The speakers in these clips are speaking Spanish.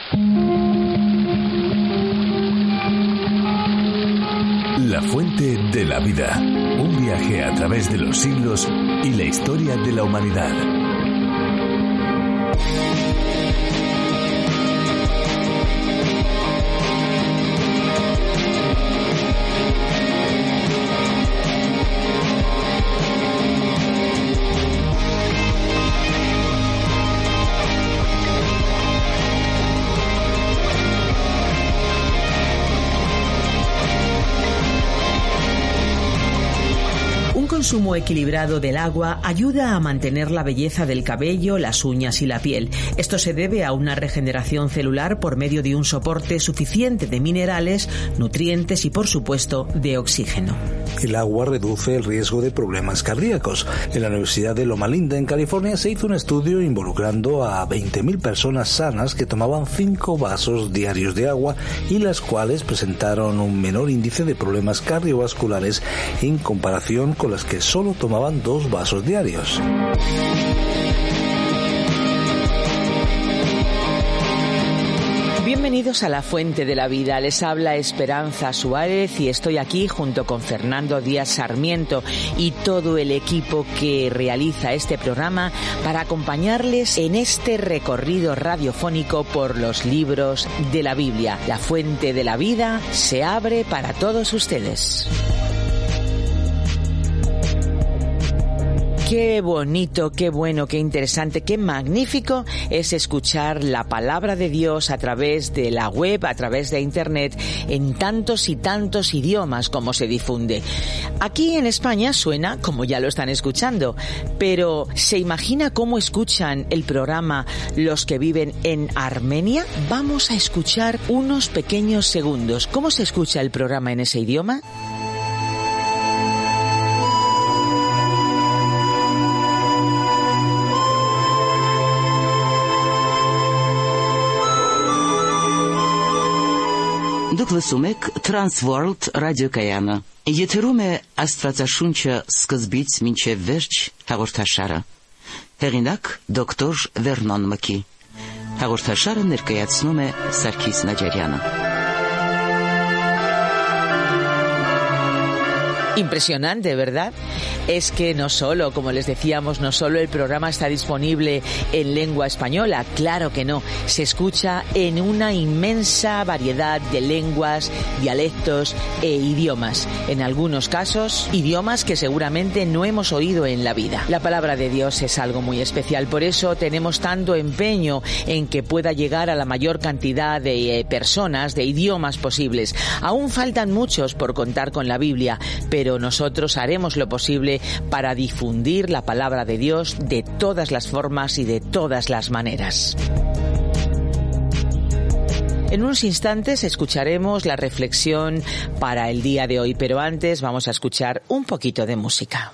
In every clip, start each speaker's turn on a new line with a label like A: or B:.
A: La fuente de la vida. Un viaje a través de los siglos y la historia de la humanidad.
B: Un consumo equilibrado del agua ayuda a mantener la belleza del cabello, las uñas y la piel. Esto se debe a una regeneración celular por medio de un soporte suficiente de minerales, nutrientes y, por supuesto, de oxígeno.
C: El agua reduce el riesgo de problemas cardíacos. En la Universidad de Loma Linda, en California, se hizo un estudio involucrando a 20.000 personas sanas que tomaban 5 vasos diarios de agua y las cuales presentaron un menor índice de problemas cardiovasculares en comparación con las que solo tomaban 2 vasos diarios.
B: Bienvenidos a La Fuente de la Vida. Les habla Esperanza Suárez y estoy aquí junto con Fernando Díaz Sarmiento y todo el equipo que realiza este programa para acompañarles en este recorrido radiofónico por los libros de la Biblia. La Fuente de la Vida se abre para todos ustedes. Qué bonito, qué bueno, qué interesante, qué magnífico es escuchar la palabra de Dios a través de la web, a través de Internet, en tantos y tantos idiomas como se difunde. Aquí en España suena como ya lo están escuchando, pero ¿se imagina cómo escuchan el programa los que viven en Armenia? Vamos a escuchar unos pequeños segundos. ¿Cómo se escucha el programa en ese idioma?
D: Դուք լսում եք Transworld ռադիոկայանը։ Եթերում է Աստվածաշունչը սկզբից մինչև վերջ հաղորդաշարը։ Հեղինակ դոկտոր Վերնոն Մկի։ Հաղորդաշարը ներկայացնում է Սարգիս Նաջարյանը։
B: Impresionante, ¿verdad? Es que no solo, como les decíamos, no solo el programa está disponible en lengua española, claro que no, se escucha en una inmensa variedad de lenguas, dialectos e idiomas. En algunos casos, idiomas que seguramente no hemos oído en la vida. La palabra de Dios es algo muy especial, por eso tenemos tanto empeño en que pueda llegar a la mayor cantidad de personas, de idiomas posibles. Aún faltan muchos por contar con la Biblia, pero nosotros haremos lo posible para difundir la palabra de Dios de todas las formas y de todas las maneras. En unos instantes escucharemos la reflexión para el día de hoy, pero antes vamos a escuchar un poquito de música.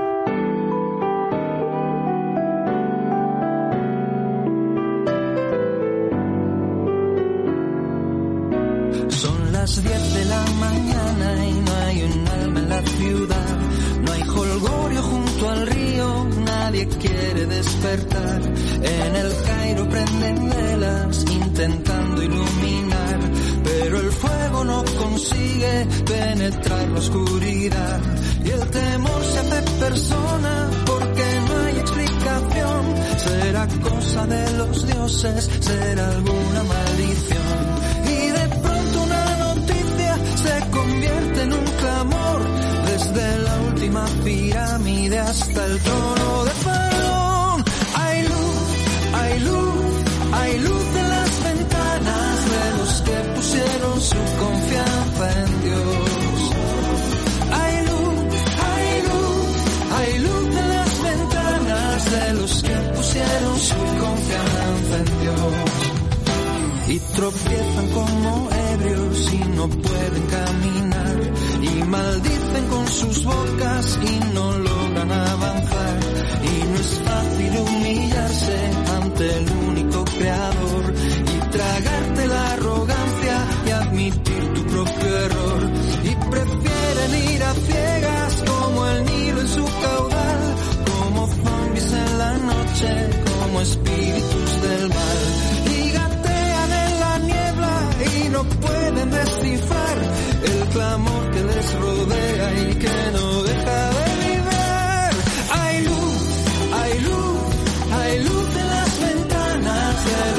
E: Son las 10 de la mañana y no hay un alma en la ciudad. No hay jolgorio junto al río, nadie quiere despertar. En el Cairo prenden velas intentando iluminar, pero el fuego no consigue penetrar la oscuridad. Y el temor se hace persona porque no hay explicación. Será cosa de los dioses, será alguna maldición. Y de pronto una noticia se convierte en un clamor, desde la última pirámide hasta el trono de Faraón. Hay luz, hay luz, hay luz en las ventanas de los que pusieron su confianza en Dios. Hay luz, hay luz, hay luz en las ventanas de los que pusieron su confianza en Dios. Y tropiezan como ebrios y no pueden caminar, y maldicen con sus bocas y no logran avanzar. Y no es fácil humillarse ante el único creador y tragarte la arrogancia y admitir tu propio error. Y prefieren ir a ciegas como el Nilo en su caudal, como zombies en la noche, como espíritus del mal. Y gatean en la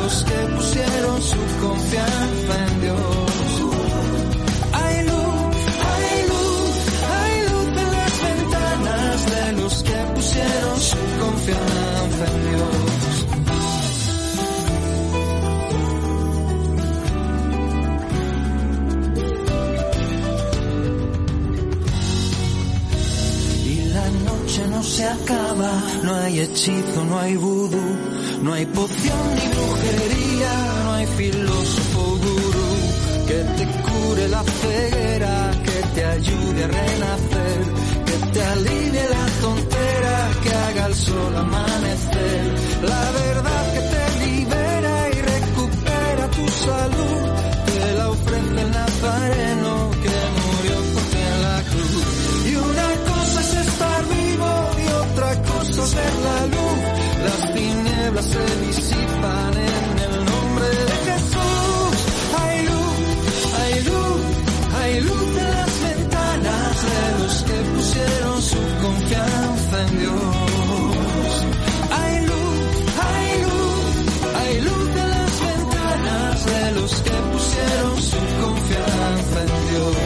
E: los que pusieron su confianza en Dios. Hay luz, hay luz, hay luz en las ventanas de los que pusieron su confianza en Dios. No se acaba, no hay hechizo, no hay vudú, no hay poción ni brujería, no hay filósofo gurú que te cure la ceguera, que te ayude a renacer, que te alivie la tontera, que haga el sol amanecer, la verdad que te libera y recupera tu salud, te la ofrece el Nazareno que murió por ti en la cruz. Y una cosa es estar vivo y otra cosa es ver la luz. Las tinieblas se disipan en el nombre de Jesús. Hay luz, hay luz, hay luz en las ventanas de los que pusieron su confianza en Dios. Hay luz, hay luz, hay luz en las ventanas de los que pusieron su confianza en Dios.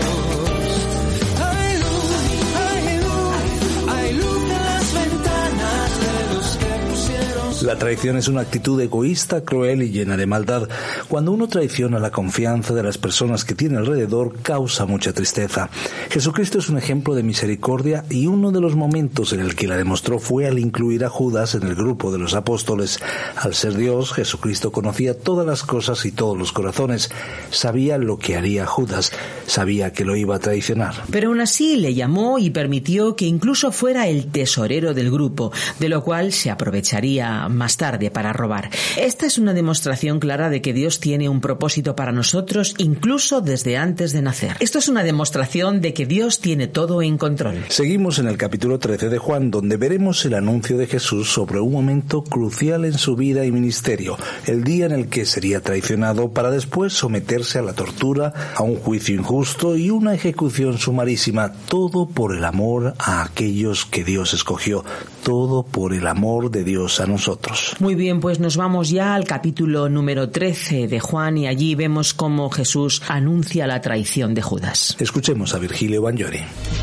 C: La traición es una actitud egoísta, cruel y llena de maldad. Cuando uno traiciona la confianza de las personas que tiene alrededor, causa mucha tristeza. Jesucristo es un ejemplo de misericordia y uno de los momentos en el que la demostró fue al incluir a Judas en el grupo de los apóstoles. Al ser Dios, Jesucristo conocía todas las cosas y todos los corazones. Sabía lo que haría Judas, sabía que lo iba a traicionar.
B: Pero aún así le llamó y permitió que incluso fuera el tesorero del grupo, de lo cual se aprovecharía más tarde para robar. Esta es una demostración clara de que Dios tiene un propósito para nosotros incluso desde antes de nacer. Esto es una demostración de que Dios tiene todo en control.
C: Seguimos en el capítulo 13 de Juan, donde veremos el anuncio de Jesús sobre un momento crucial en su vida y ministerio, el día en el que sería traicionado para después someterse a la tortura, a un juicio injusto y una ejecución sumarísima, todo por el amor a aquellos que Dios escogió, todo por el amor de Dios a nosotros.
B: Muy bien, pues nos vamos ya al capítulo número 13 de Juan y allí vemos cómo Jesús anuncia la traición de Judas.
C: Escuchemos a Virgilio Bagnoli.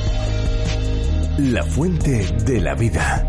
A: La fuente de la vida.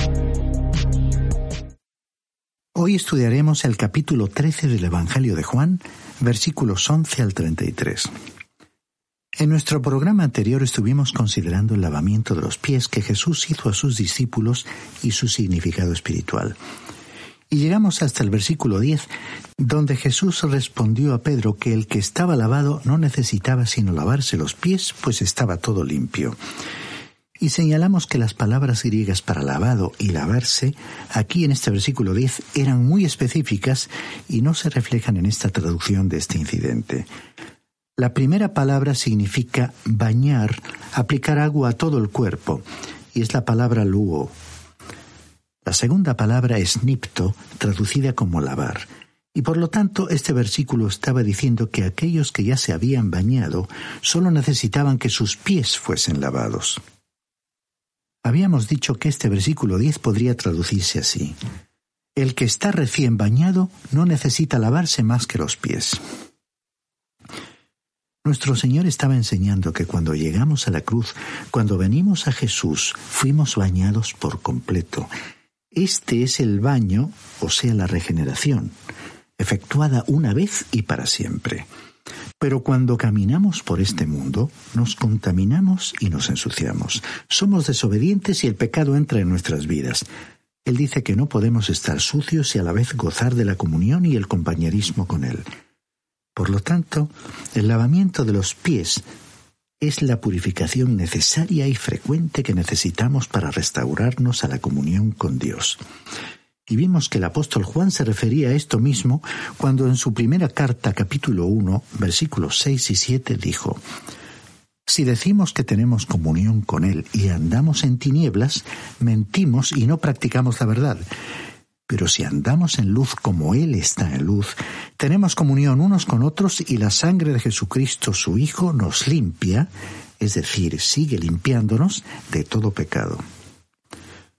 F: Hoy estudiaremos el capítulo 13 del Evangelio de Juan, versículos 11 al 33. En nuestro programa anterior estuvimos considerando el lavamiento de los pies que Jesús hizo a sus discípulos y su significado espiritual. Y llegamos hasta el versículo 10, donde Jesús respondió a Pedro que el que estaba lavado no necesitaba sino lavarse los pies, pues estaba todo limpio. Y señalamos que las palabras griegas para lavado y lavarse, aquí en este versículo 10, eran muy específicas y no se reflejan en esta traducción de este incidente. La primera palabra significa bañar, aplicar agua a todo el cuerpo, y es la palabra luo. La segunda palabra es nipto, traducida como lavar, y por lo tanto este versículo estaba diciendo que aquellos que ya se habían bañado solo necesitaban que sus pies fuesen lavados. Habíamos dicho que este versículo 10 podría traducirse así: el que está recién bañado no necesita lavarse más que los pies. Nuestro Señor estaba enseñando que cuando llegamos a la cruz, cuando venimos a Jesús, fuimos bañados por completo. Este es el baño, o sea, la regeneración, efectuada una vez y para siempre. Pero cuando caminamos por este mundo, nos contaminamos y nos ensuciamos. Somos desobedientes y el pecado entra en nuestras vidas. Él dice que no podemos estar sucios y a la vez gozar de la comunión y el compañerismo con Él. Por lo tanto, el lavamiento de los pies es la purificación necesaria y frecuente que necesitamos para restaurarnos a la comunión con Dios. Y vimos que el apóstol Juan se refería a esto mismo cuando en su primera carta, capítulo 1, versículos 6 y 7, dijo: si decimos que tenemos comunión con Él y andamos en tinieblas, mentimos y no practicamos la verdad. Pero si andamos en luz como Él está en luz, tenemos comunión unos con otros y la sangre de Jesucristo, su Hijo, nos limpia, es decir, sigue limpiándonos de todo pecado.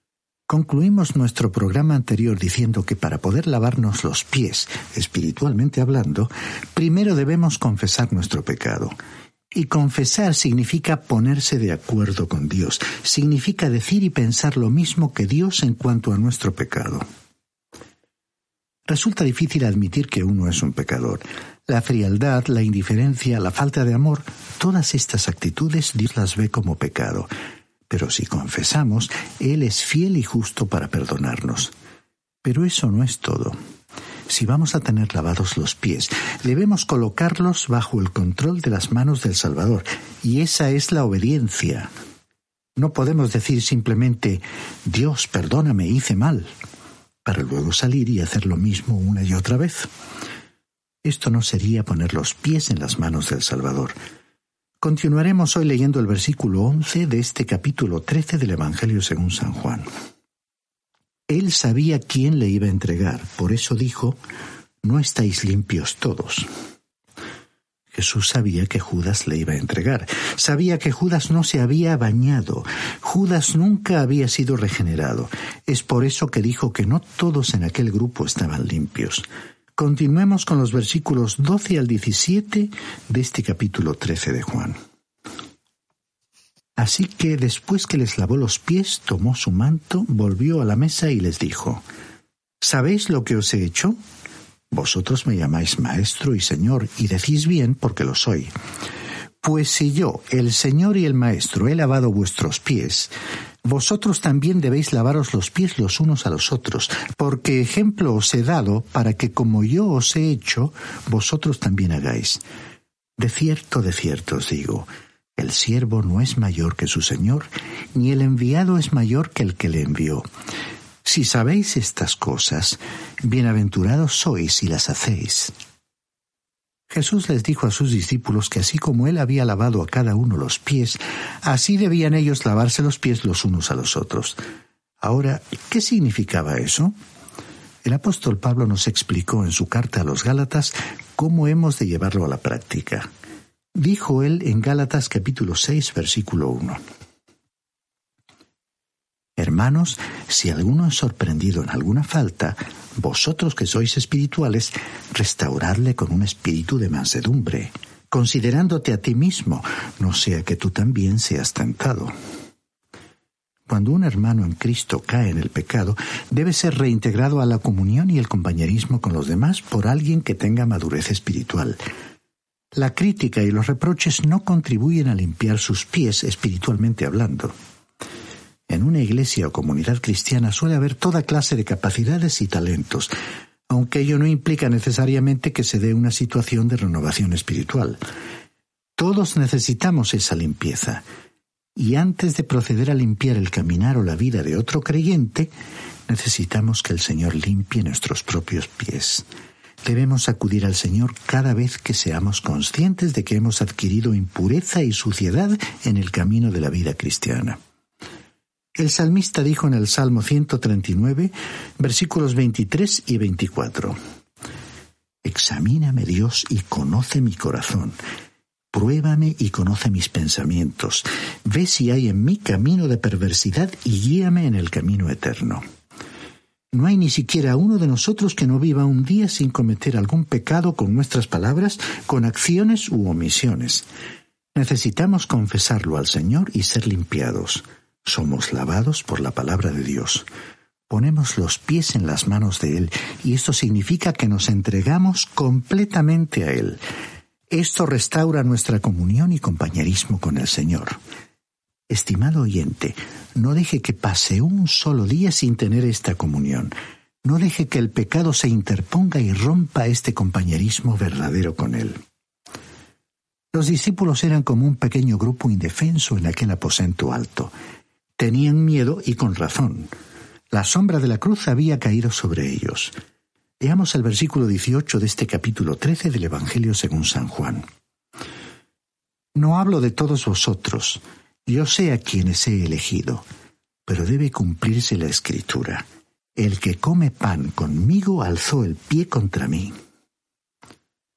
F: Concluimos nuestro programa anterior diciendo que para poder lavarnos los pies, espiritualmente hablando, primero debemos confesar nuestro pecado. Y confesar significa ponerse de acuerdo con Dios, significa decir y pensar lo mismo que Dios en cuanto a nuestro pecado. Resulta difícil admitir que uno es un pecador. La frialdad, la indiferencia, la falta de amor, todas estas actitudes Dios las ve como pecado. Pero si confesamos, Él es fiel y justo para perdonarnos. Pero eso no es todo. Si vamos a tener lavados los pies, debemos colocarlos bajo el control de las manos del Salvador, y esa es la obediencia. No podemos decir simplemente, Dios, perdóname, hice mal, para luego salir y hacer lo mismo una y otra vez. Esto no sería poner los pies en las manos del Salvador. Continuaremos hoy leyendo el versículo 11 de este capítulo 13 del Evangelio según San Juan. Él sabía quién le iba a entregar, por eso dijo, no estáis limpios todos. Jesús sabía que Judas le iba a entregar, sabía que Judas no se había bañado, Judas nunca había sido regenerado. Es por eso que dijo que no todos en aquel grupo estaban limpios. Continuemos con los versículos 12 al 17 de este capítulo 13 de Juan. Así que después que les lavó los pies, tomó su manto, volvió a la mesa y les dijo, ¿sabéis lo que os he hecho? Vosotros me llamáis Maestro y Señor, y decís bien porque lo soy. Pues si yo, el Señor y el Maestro, he lavado vuestros pies, vosotros también debéis lavaros los pies los unos a los otros, porque ejemplo os he dado para que como yo os he hecho, vosotros también hagáis. De cierto os digo, el siervo no es mayor que su Señor, ni el enviado es mayor que el que le envió. Si sabéis estas cosas, bienaventurados sois si las hacéis. Jesús les dijo a sus discípulos que así como Él había lavado a cada uno los pies, así debían ellos lavarse los pies los unos a los otros. Ahora, ¿qué significaba eso? El apóstol Pablo nos explicó en su carta a los Gálatas cómo hemos de llevarlo a la práctica. Dijo él en Gálatas capítulo 6, versículo 1. Hermanos, si alguno es sorprendido en alguna falta, vosotros que sois espirituales, restauradle con un espíritu de mansedumbre, considerándote a ti mismo, no sea que tú también seas tentado. Cuando un hermano en Cristo cae en el pecado, debe ser reintegrado a la comunión y el compañerismo con los demás por alguien que tenga madurez espiritual. La crítica y los reproches no contribuyen a limpiar sus pies espiritualmente hablando. En una iglesia o comunidad cristiana suele haber toda clase de capacidades y talentos, aunque ello no implica necesariamente que se dé una situación de renovación espiritual. Todos necesitamos esa limpieza, y antes de proceder a limpiar el caminar o la vida de otro creyente, necesitamos que el Señor limpie nuestros propios pies. Debemos acudir al Señor cada vez que seamos conscientes de que hemos adquirido impureza y suciedad en el camino de la vida cristiana. El salmista dijo en el Salmo 139, versículos 23 y 24, Examíname, Dios, y conoce mi corazón. Pruébame y conoce mis pensamientos. Ve si hay en mí camino de perversidad y guíame en el camino eterno. No hay ni siquiera uno de nosotros que no viva un día sin cometer algún pecado con nuestras palabras, con acciones u omisiones. Necesitamos confesarlo al Señor y ser limpiados. Somos lavados por la palabra de Dios. Ponemos los pies en las manos de Él, y esto significa que nos entregamos completamente a Él. Esto restaura nuestra comunión y compañerismo con el Señor. Estimado oyente, no deje que pase un solo día sin tener esta comunión. No deje que el pecado se interponga y rompa este compañerismo verdadero con Él. Los discípulos eran como un pequeño grupo indefenso en aquel aposento alto. Tenían miedo y con razón. La sombra de la cruz había caído sobre ellos. Veamos el versículo 18 de este capítulo 13 del Evangelio según San Juan. No hablo de todos vosotros, yo sé a quienes he elegido, pero debe cumplirse la Escritura. El que come pan conmigo alzó el pie contra mí.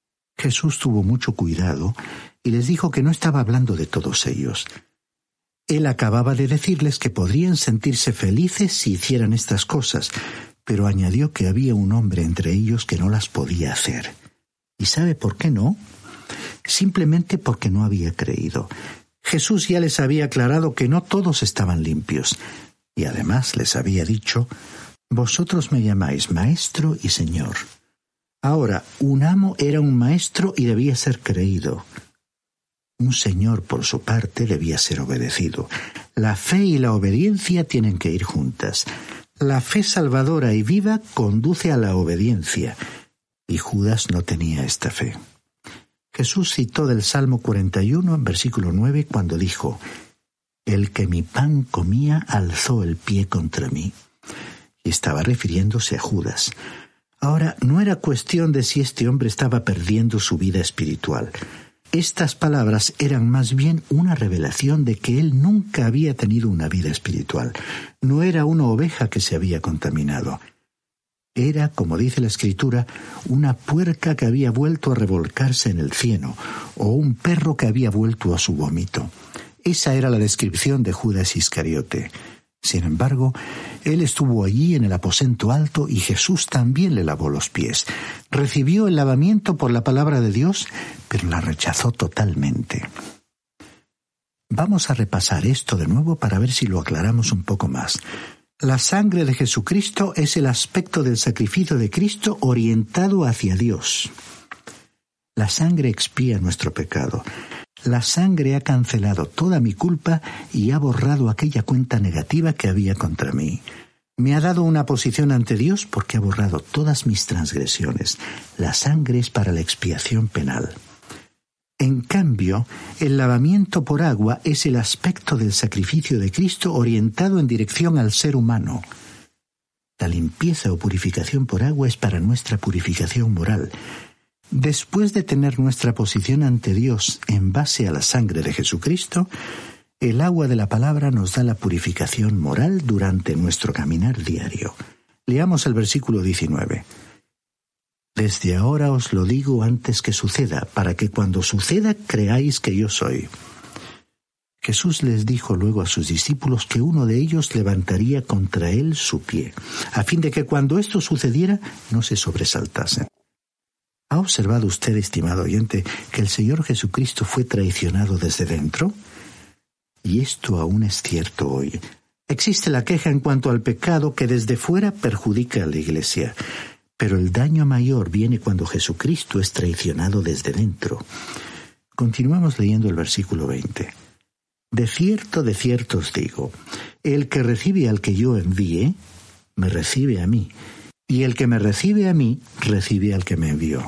F: Jesús tuvo mucho cuidado y les dijo que no estaba hablando de todos ellos. Él acababa de decirles que podrían sentirse felices si hicieran estas cosas, pero añadió que había un hombre entre ellos que no las podía hacer. ¿Y sabe por qué no? Simplemente porque no había creído. Jesús ya les había aclarado que no todos estaban limpios, y además les había dicho: vosotros me llamáis Maestro y Señor. Ahora, un amo era un maestro y debía ser creído. Un señor, por su parte, debía ser obedecido. La fe y la obediencia tienen que ir juntas. La fe salvadora y viva conduce a la obediencia, y Judas no tenía esta fe. Jesús citó del Salmo 41, en versículo 9, cuando dijo: «El que mi pan comía alzó el pie contra mí». Y estaba refiriéndose a Judas. Ahora, no era cuestión de si este hombre estaba perdiendo su vida espiritual. Estas palabras eran más bien una revelación de que él nunca había tenido una vida espiritual. No era una oveja que se había contaminado. Era, como dice la Escritura, una puerca que había vuelto a revolcarse en el cieno, o un perro que había vuelto a su vómito. Esa era la descripción de Judas Iscariote. Sin embargo, él estuvo allí en el aposento alto y Jesús también le lavó los pies. Recibió el lavamiento por la palabra de Dios, pero la rechazó totalmente. Vamos a repasar esto de nuevo para ver si lo aclaramos un poco más. La sangre de Jesucristo es el aspecto del sacrificio de Cristo orientado hacia Dios. La sangre expía nuestro pecado. La sangre ha cancelado toda mi culpa y ha borrado aquella cuenta negativa que había contra mí. Me ha dado una posición ante Dios porque ha borrado todas mis transgresiones. La sangre es para la expiación penal. En cambio, el lavamiento por agua es el aspecto del sacrificio de Cristo orientado en dirección al ser humano. La limpieza o purificación por agua es para nuestra purificación moral. Después de tener nuestra posición ante Dios en base a la sangre de Jesucristo, el agua de la palabra nos da la purificación moral durante nuestro caminar diario. Leamos el versículo 19. Desde ahora os lo digo antes que suceda, para que cuando suceda creáis que yo soy. Jesús les dijo luego a sus discípulos que uno de ellos levantaría contra él su pie, a fin de que cuando esto sucediera no se sobresaltasen. ¿Ha observado usted, estimado oyente, que el Señor Jesucristo fue traicionado desde dentro? Y esto aún es cierto hoy. Existe la queja en cuanto al pecado que desde fuera perjudica a la Iglesia, pero el daño mayor viene cuando Jesucristo es traicionado desde dentro. Continuamos leyendo el versículo 20. De cierto os digo, el que recibe al que yo envíe, me recibe a mí, y el que me recibe a mí, recibe al que me envió.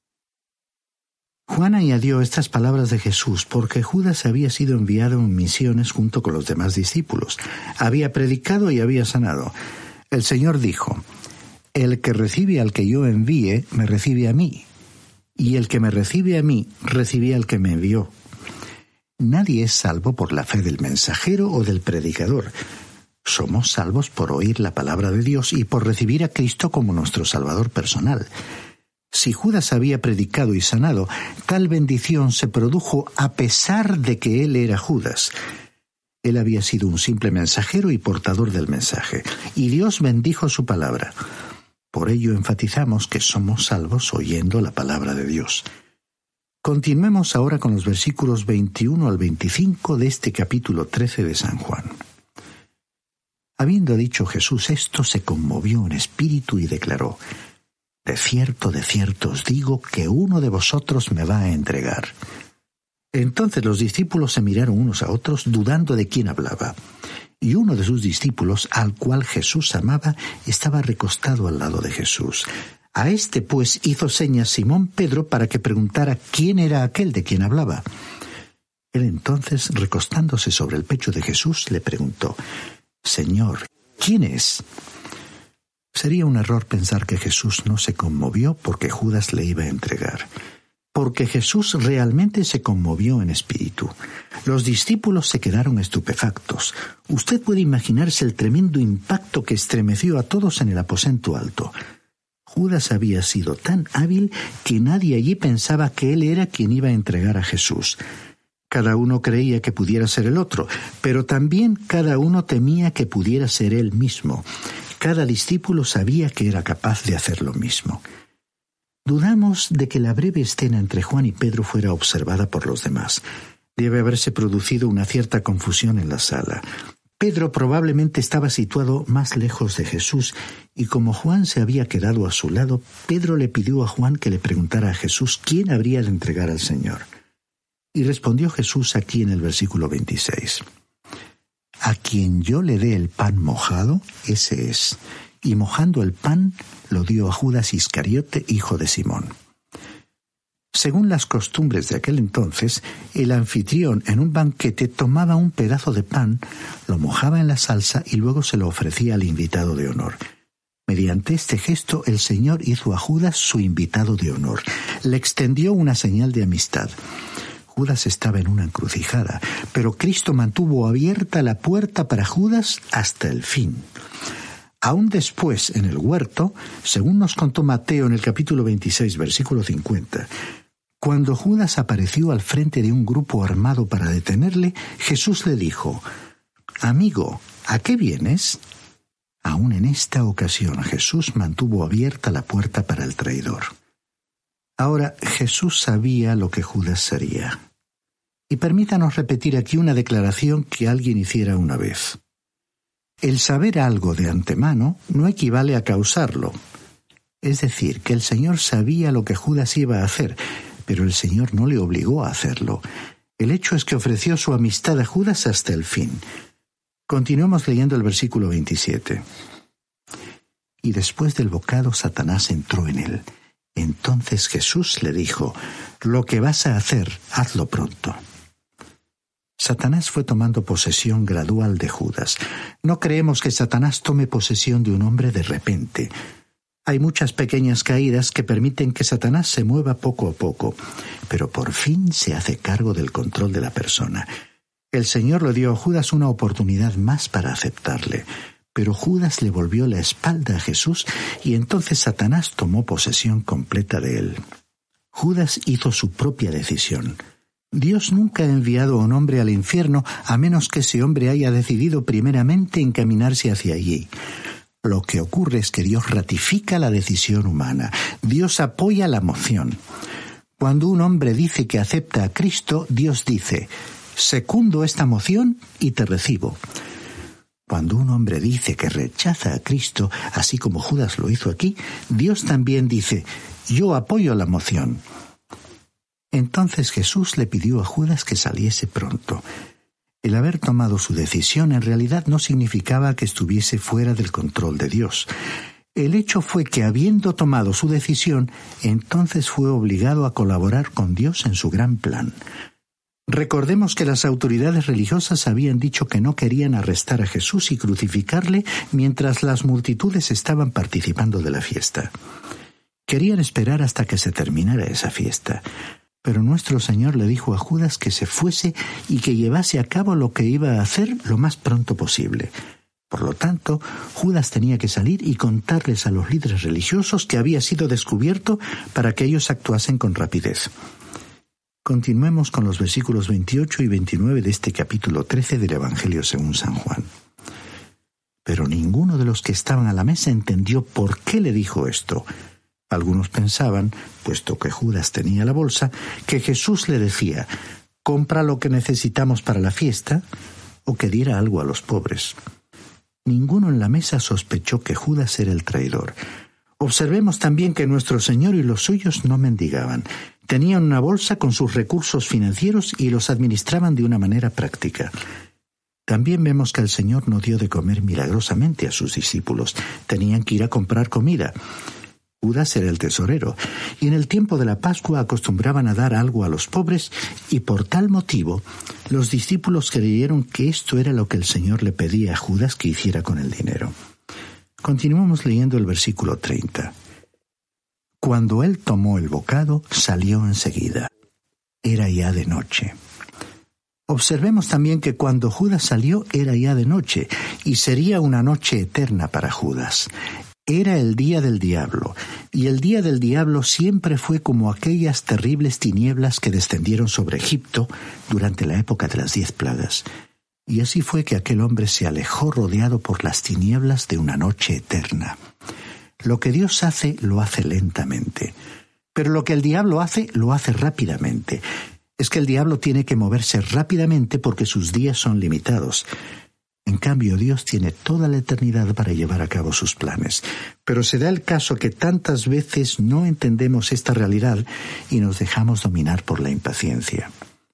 F: Juan añadió estas palabras de Jesús porque Judas había sido enviado en misiones junto con los demás discípulos. Había predicado y había sanado. El Señor dijo: «El que recibe al que yo envíe, me recibe a mí, y el que me recibe a mí, recibe al que me envió». Nadie es salvo por la fe del mensajero o del predicador. Somos salvos por oír la palabra de Dios y por recibir a Cristo como nuestro Salvador personal. Si Judas había predicado y sanado, tal bendición se produjo a pesar de que él era Judas. Él había sido un simple mensajero y portador del mensaje, y Dios bendijo su palabra. Por ello enfatizamos que somos salvos oyendo la palabra de Dios. Continuemos ahora con los versículos 21 al 25 de este capítulo 13 de San Juan. Habiendo dicho Jesús esto, se conmovió en espíritu y declaró: de cierto os digo que uno de vosotros me va a entregar. Entonces los discípulos se miraron unos a otros, dudando de quién hablaba. Y uno de sus discípulos, al cual Jesús amaba, estaba recostado al lado de Jesús. A este, pues, hizo señas Simón Pedro para que preguntara quién era aquel de quien hablaba. Él entonces, recostándose sobre el pecho de Jesús, le preguntó: Señor, ¿quién es? Sería un error pensar que Jesús no se conmovió porque Judas le iba a entregar, porque Jesús realmente se conmovió en espíritu. Los discípulos se quedaron estupefactos. Usted puede imaginarse el tremendo impacto que estremeció a todos en el aposento alto. Judas había sido tan hábil que nadie allí pensaba que él era quien iba a entregar a Jesús. Cada uno creía que pudiera ser el otro, pero también cada uno temía que pudiera ser él mismo. Cada discípulo sabía que era capaz de hacer lo mismo. Dudamos de que la breve escena entre Juan y Pedro fuera observada por los demás. Debe haberse producido una cierta confusión en la sala. Pedro probablemente estaba situado más lejos de Jesús, y como Juan se había quedado a su lado, Pedro le pidió a Juan que le preguntara a Jesús quién habría de entregar al Señor. Y respondió Jesús aquí en el versículo 26. A quien yo le dé el pan mojado, ese es. Y mojando el pan, lo dio a Judas Iscariote, hijo de Simón. Según las costumbres de aquel entonces, el anfitrión en un banquete tomaba un pedazo de pan, lo mojaba en la salsa y luego se lo ofrecía al invitado de honor. Mediante este gesto, el Señor hizo a Judas su invitado de honor. Le extendió una señal de amistad. Judas estaba en una encrucijada, pero Cristo mantuvo abierta la puerta para Judas hasta el fin. Aún después, en el huerto, según nos contó Mateo en el capítulo 26, versículo 50, cuando Judas apareció al frente de un grupo armado para detenerle, Jesús le dijo: «Amigo, ¿a qué vienes?». Aún en esta ocasión, Jesús mantuvo abierta la puerta para el traidor. Ahora, Jesús sabía lo que Judas sería. Y permítanos repetir aquí una declaración que alguien hiciera una vez. El saber algo de antemano no equivale a causarlo. Es decir, que el Señor sabía lo que Judas iba a hacer, pero el Señor no le obligó a hacerlo. El hecho es que ofreció su amistad a Judas hasta el fin. Continuemos leyendo el versículo 27. Y después del bocado, Satanás entró en él. Entonces Jesús le dijo: «Lo que vas a hacer, hazlo pronto». Satanás fue tomando posesión gradual de Judas. No creemos que Satanás tome posesión de un hombre de repente. Hay muchas pequeñas caídas que permiten que Satanás se mueva poco a poco, pero por fin se hace cargo del control de la persona. El Señor le dio a Judas una oportunidad más para aceptarle, pero Judas le volvió la espalda a Jesús y entonces Satanás tomó posesión completa de él. Judas hizo su propia decisión. Dios nunca ha enviado a un hombre al infierno a menos que ese hombre haya decidido primeramente encaminarse hacia allí. Lo que ocurre es que Dios ratifica la decisión humana. Dios apoya la moción. Cuando un hombre dice que acepta a Cristo, Dios dice: «Secundo esta moción y te recibo». Cuando un hombre dice que rechaza a Cristo, así como Judas lo hizo aquí, Dios también dice: «Yo apoyo la moción». Entonces Jesús le pidió a Judas que saliese pronto. El haber tomado su decisión en realidad no significaba que estuviese fuera del control de Dios. El hecho fue que, habiendo tomado su decisión, entonces fue obligado a colaborar con Dios en su gran plan. Recordemos que las autoridades religiosas habían dicho que no querían arrestar a Jesús y crucificarle mientras las multitudes estaban participando de la fiesta. Querían esperar hasta que se terminara esa fiesta. Pero nuestro Señor le dijo a Judas que se fuese y que llevase a cabo lo que iba a hacer lo más pronto posible. Por lo tanto, Judas tenía que salir y contarles a los líderes religiosos que había sido descubierto para que ellos actuasen con rapidez. Continuemos con los versículos 28 y 29 de este capítulo 13 del Evangelio según San Juan. Pero ninguno de los que estaban a la mesa entendió por qué le dijo esto. Algunos pensaban, puesto que Judas tenía la bolsa, que Jesús le decía: «Compra lo que necesitamos para la fiesta», o que diera algo a los pobres. Ninguno en la mesa sospechó que Judas era el traidor. Observemos también que nuestro Señor y los suyos no mendigaban. Tenían una bolsa con sus recursos financieros y los administraban de una manera práctica. También vemos que el Señor no dio de comer milagrosamente a sus discípulos. Tenían que ir a comprar comida. Judas era el tesorero, y en el tiempo de la Pascua acostumbraban a dar algo a los pobres, y por tal motivo los discípulos creyeron que esto era lo que el Señor le pedía a Judas que hiciera con el dinero. Continuamos leyendo el versículo 30. Cuando él tomó el bocado, salió enseguida. Era ya de noche. Observemos también que cuando Judas salió era ya de noche, y sería una noche eterna para Judas. Era el día del diablo, y el día del diablo siempre fue como aquellas terribles tinieblas que descendieron sobre Egipto durante la época de las 10 plagas. Y así fue que aquel hombre se alejó rodeado por las tinieblas de una noche eterna. Lo que Dios hace, lo hace lentamente. Pero lo que el diablo hace, lo hace rápidamente. Es que el diablo tiene que moverse rápidamente porque sus días son limitados. En cambio, Dios tiene toda la eternidad para llevar a cabo sus planes. Pero se da el caso que tantas veces no entendemos esta realidad y nos dejamos dominar por la impaciencia.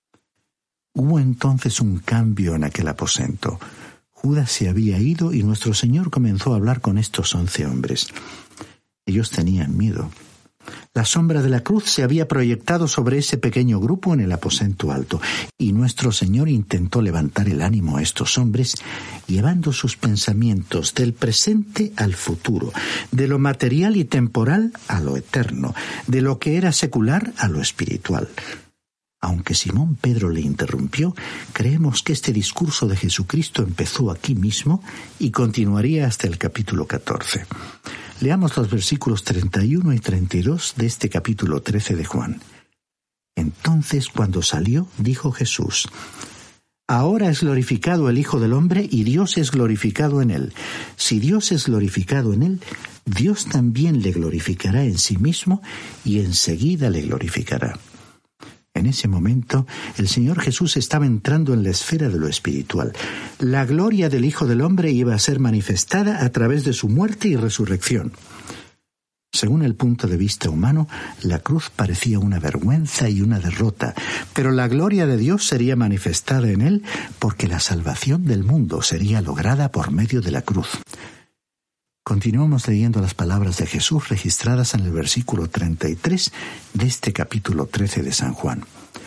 F: Hubo entonces un cambio en aquel aposento. Judas se había ido y nuestro Señor comenzó a hablar con estos 11 hombres. Ellos tenían miedo. La sombra de la cruz se había proyectado sobre ese pequeño grupo en el aposento alto, y nuestro Señor intentó levantar el ánimo a estos hombres, llevando sus pensamientos del presente al futuro, de lo material y temporal a lo eterno, de lo que era secular a lo espiritual. Aunque Simón Pedro le interrumpió, creemos que este discurso de Jesucristo empezó aquí mismo y continuaría hasta el capítulo 14. Leamos los versículos 31 y 32 de este capítulo 13 de Juan. Entonces, cuando salió, dijo Jesús: Ahora es glorificado el Hijo del Hombre y Dios es glorificado en él. Si Dios es glorificado en él, Dios también le glorificará en sí mismo y enseguida le glorificará. En ese momento, el Señor Jesús estaba entrando en la esfera de lo espiritual. La gloria del Hijo del Hombre iba a ser manifestada a través de su muerte y resurrección. Según el punto de vista humano, la cruz parecía una vergüenza y una derrota, pero la gloria de Dios sería manifestada en él porque la salvación del mundo sería lograda por medio de la cruz. Continuamos leyendo las palabras de Jesús registradas en el versículo 33 de este capítulo 13 de San Juan.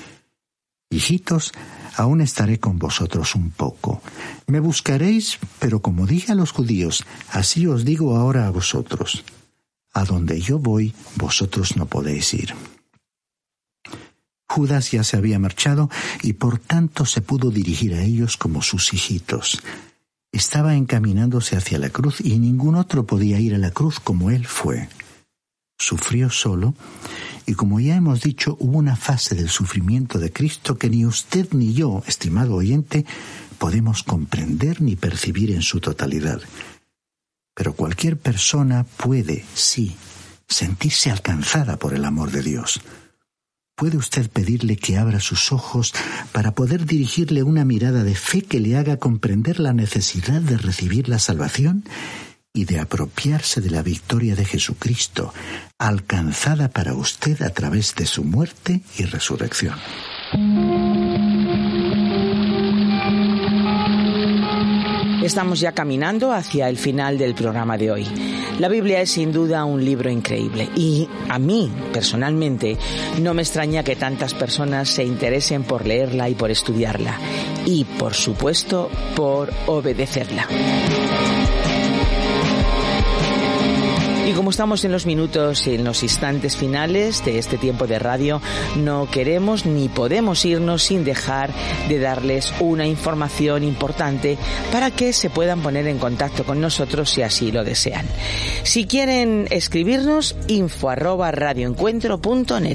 F: Hijitos, aún estaré con vosotros un poco. Me buscaréis, pero como dije a los judíos, así os digo ahora a vosotros. A donde yo voy, vosotros no podéis ir. Judas ya se había marchado y por tanto se pudo dirigir a ellos como sus hijitos. Estaba encaminándose hacia la cruz y ningún otro podía ir a la cruz como él fue. Sufrió solo y, como ya hemos dicho, hubo una fase del sufrimiento de Cristo que ni usted ni yo, estimado oyente, podemos comprender ni percibir en su totalidad. Pero cualquier persona puede, sí, sentirse alcanzada por el amor de Dios. ¿Puede usted pedirle que abra sus ojos para poder dirigirle una mirada de fe que le haga comprender la necesidad de recibir la salvación y de apropiarse de la victoria de Jesucristo, alcanzada para usted a través de su muerte y resurrección?
B: Estamos ya caminando hacia el final del programa de hoy. La Biblia es sin duda un libro increíble y a mí, personalmente, no me extraña que tantas personas se interesen por leerla y por estudiarla y, por supuesto, por obedecerla. Y como estamos en los minutos y en los instantes finales de este tiempo de radio, no queremos ni podemos irnos sin dejar de darles una información importante para que se puedan poner en contacto con nosotros si así lo desean. Si quieren escribirnos, info@radioencuentro.net.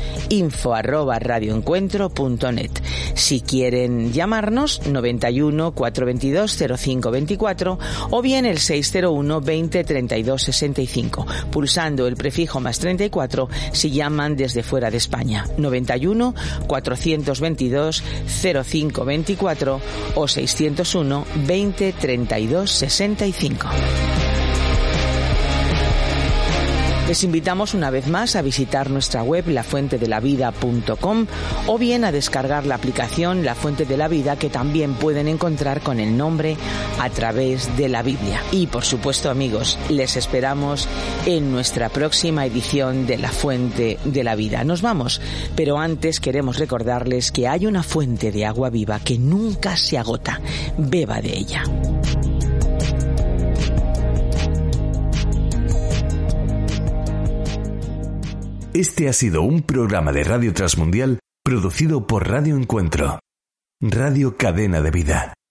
B: info@radioencuentro.net. Si quieren llamarnos, 91 422 0524 o bien el 601 20 32 65, pulsando el prefijo +34 si llaman desde fuera de España, 91 422 0524 o 601 20 32 65. Les invitamos una vez más a visitar nuestra web lafuentedelavida.com o bien a descargar la aplicación La Fuente de la Vida, que también pueden encontrar con el nombre A Través de la Biblia. Y por supuesto, amigos, les esperamos en nuestra próxima edición de La Fuente de la Vida. Nos vamos, pero antes queremos recordarles que hay una fuente de agua viva que nunca se agota. Beba de ella.
A: Este ha sido un programa de Radio Transmundial producido por Radio Encuentro, Radio Cadena de Vida.